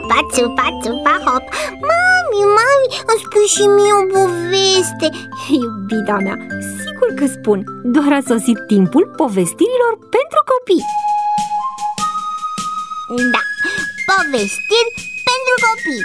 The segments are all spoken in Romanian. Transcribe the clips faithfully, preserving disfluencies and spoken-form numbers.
Țupa, țupa, țupa, hop. Mami, mami, îmi spui și mie o poveste. Iubita mea, sigur că spun. Doar a sosit timpul povestirilor pentru copii. Da, povestiri pentru copii.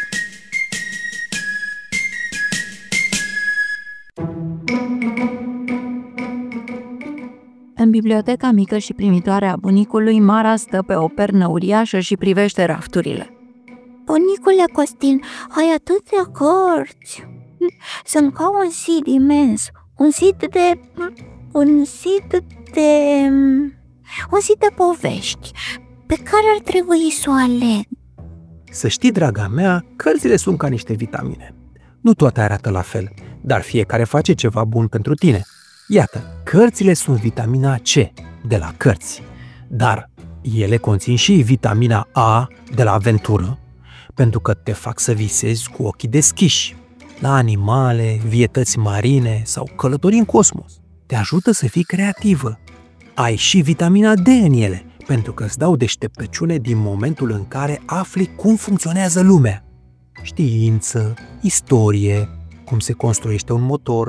În biblioteca mică și primitoare a bunicului, Mara stă pe o pernă uriașă și privește rafturile. Bunicule Costin, ai atâtea cărți. Sunt ca un zid imens, un zid de... un zid de... un zid de povești pe care ar trebui să o aleg. Să știi, draga mea, cărțile sunt ca niște vitamine. Nu toate arată la fel, dar fiecare face ceva bun pentru tine. Iată, cărțile sunt vitamina C de la cărți, dar ele conțin și vitamina A de la aventură, pentru că te fac să visezi cu ochii deschiși la animale, vietăți marine sau călătorii în cosmos. Te ajută să fii creativă. Ai și vitamina D în ele, pentru că îți dau deșteptăciune din momentul în care afli cum funcționează lumea. Știință, istorie, cum se construiește un motor.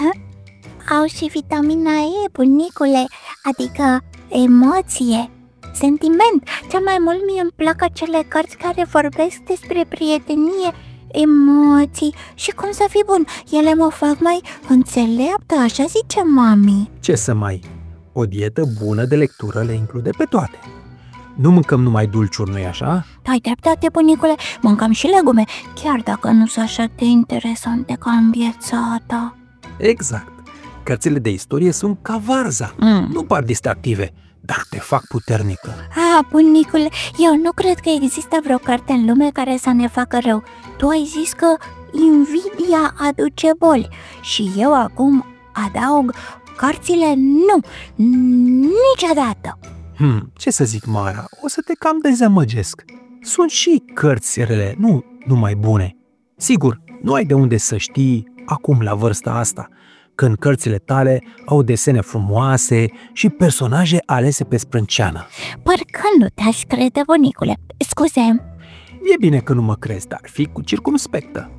Au și vitamina E, bunicule, adică emoție, sentiment. Cel mai mult mie îmi plac acele cărți care vorbesc despre prietenie, emoții și cum să fii bun. Ele mă fac mai înțeleaptă, așa zice mami. Ce să mai... O dietă bună de lectură le include pe toate. Nu mâncăm numai dulciuri, nu-i așa? Ai dreptate, bunicule, mâncăm și legume, chiar dacă nu sunt așa de interesante ca în viața ta. Exact. Cărțile de istorie sunt ca varza. Mm. Nu par distractive, dar te fac puternică. Ah, bunicule, eu nu cred că există vreo carte în lume care să ne facă rău. Tu ai zis că invidia aduce boli și eu acum adaug: cărțile nu, niciodată. Hmm, ce să zic, Mara, o să te cam dezamăgesc. Sunt și cărți rele, nu numai bune. Sigur, nu ai de unde să știi acum la vârsta asta, când cărțile tale au desene frumoase și personaje alese pe sprânceană. Parcă nu te-aș crede, bunicule. Scuze. E bine că nu mă crezi, dar fii cu circumspectă.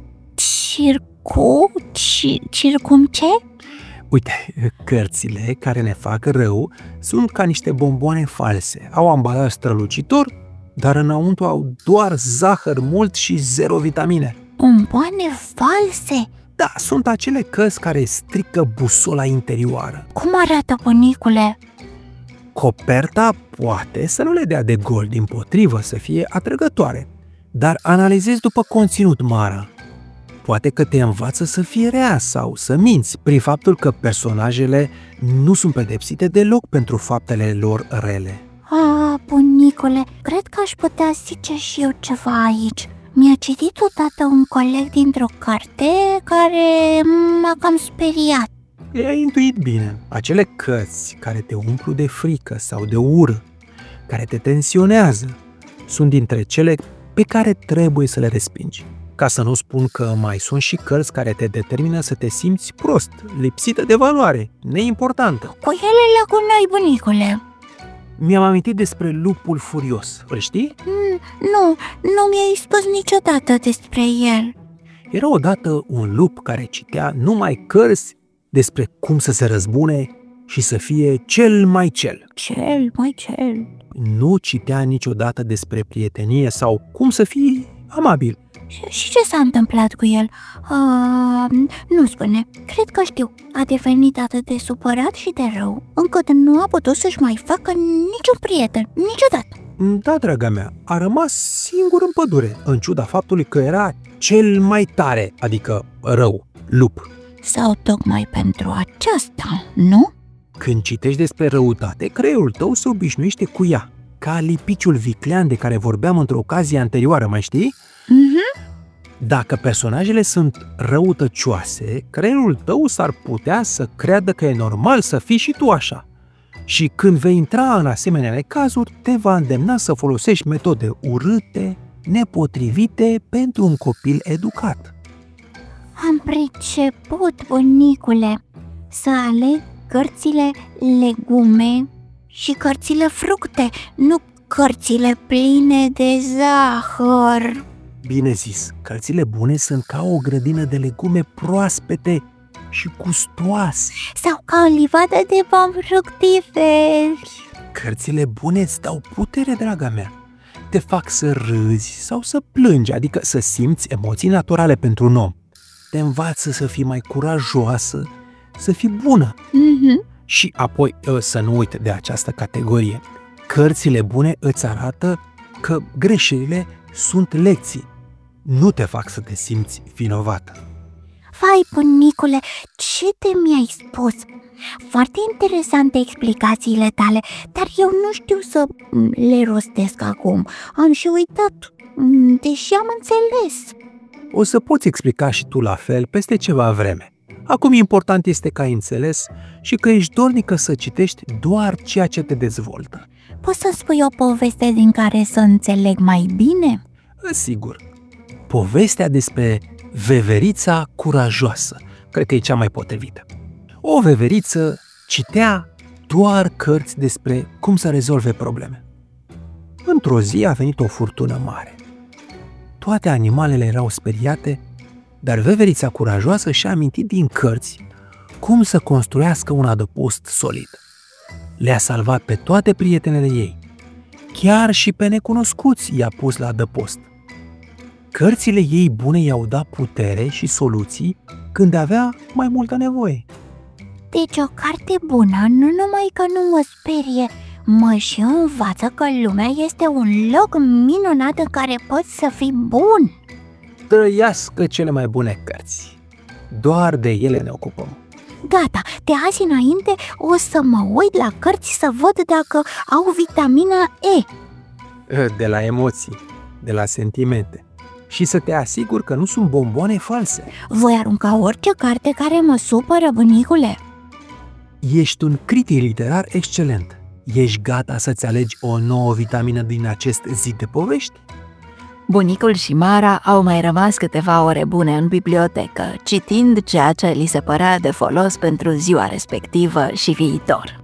Circu? Ci, circum ce? Uite, cărțile care ne fac rău sunt ca niște bomboane false. Au ambalaj strălucitor, dar înăuntru au doar zahăr mult și zero vitamine. Bomboane false? Da, sunt acele cărți care strică busola interioară. Cum arată, bunicule? Coperta poate să nu le dea de gol, dimpotrivă, să fie atrăgătoare. Dar analizezi după conținut, Mara. Poate că te învață să fii rea sau să minți prin faptul că personajele nu sunt pedepsite deloc pentru faptele lor rele. Ah, bunicule, cred că aș putea zice și eu ceva aici. Mi-a citit odată un coleg dintr-o carte care m-a cam speriat. Ai intuit bine. Acele cărți care te umplu de frică sau de ură, care te tensionează, sunt dintre cele pe care trebuie să le respingi. Ca să nu spun că mai sunt și cărți care te determină să te simți prost, lipsită de valoare, neimportantă. Cu ele la cu noi, bunicule. Mi-am amintit despre Lupul Furios, îl știi? Mm, nu, nu mi-ai spus niciodată despre el. Era odată un lup care citea numai cărți despre cum să se răzbune și să fie cel mai cel. Cel mai cel. Nu citea niciodată despre prietenie sau cum să fii amabil. Și ce s-a întâmplat cu el? Uh, nu spune. Cred că știu. A devenit atât de supărat și de rău, încât nu a putut să-și mai facă niciun prieten, niciodată. Da, draga mea, a rămas singur în pădure, în ciuda faptului că era cel mai tare, adică rău, lup. Sau tocmai pentru aceasta, nu? Când citești despre răutate, creierul tău se obișnuiește cu ea, ca lipiciul viclean de care vorbeam într-o ocazie anterioară, mai știi? Mhm. Dacă personajele sunt răutăcioase, creierul tău s-ar putea să creadă că e normal să fii și tu așa. Și când vei intra în asemenea cazuri, te va îndemna să folosești metode urâte, nepotrivite pentru un copil educat. Am priceput, bunicule, să aleg cărțile legume și cărțile fructe, nu cărțile pline de zahăr. Bine zis, cărțile bune sunt ca o grădină de legume proaspete și gustoase. Sau ca o livadă de pomi fructiferi. Cărțile bune îți dau putere, draga mea. Te fac să râzi sau să plângi, adică să simți emoții naturale pentru un om. Te învață să fii mai curajoasă, să fii bună. Mm-hmm. Și apoi, să nu uite de această categorie, cărțile bune îți arată că greșelile sunt lecții, nu te fac să te simți vinovată. Vai, bunicule, ce te mi-ai spus? Foarte interesante explicațiile tale, dar eu nu știu să le rostesc acum. Am și uitat, deși am înțeles. O să poți explica și tu la fel peste ceva vreme. Acum important este că ai înțeles și că ești dornică să citești doar ceea ce te dezvoltă. Poți să spui o poveste din care să înțeleg mai bine? Sigur. Povestea despre veverița curajoasă. Cred că e cea mai potrivită. O veveriță citea doar cărți despre cum să rezolve probleme. Într-o zi a venit o furtună mare. Toate animalele erau speriate, dar veverița curajoasă și-a amintit din cărți cum să construiască un adăpost solid. Le-a salvat pe toate prietenele ei. Chiar și pe necunoscuți i-a pus la adăpost. Cărțile ei bune i-au dat putere și soluții când avea mai multă nevoie. Deci o carte bună nu numai că nu mă sperie, mă și învață că lumea este un loc minunat în care poți să fii bun. Trăiască cele mai bune cărți. Doar de ele ne ocupăm. Gata, de azi înainte o să mă uit la cărți să văd dacă au vitamina E. De la emoții, de la sentimente. Și să te asiguri că nu sunt bomboane false. Voi arunca orice carte care mă supără, bunicule. Ești un critic literar excelent. Ești gata să-ți alegi o nouă vitamină din acest zi de povești? Bunicul și Mara au mai rămas câteva ore bune în bibliotecă, citind ceea ce li se părea de folos pentru ziua respectivă și viitor.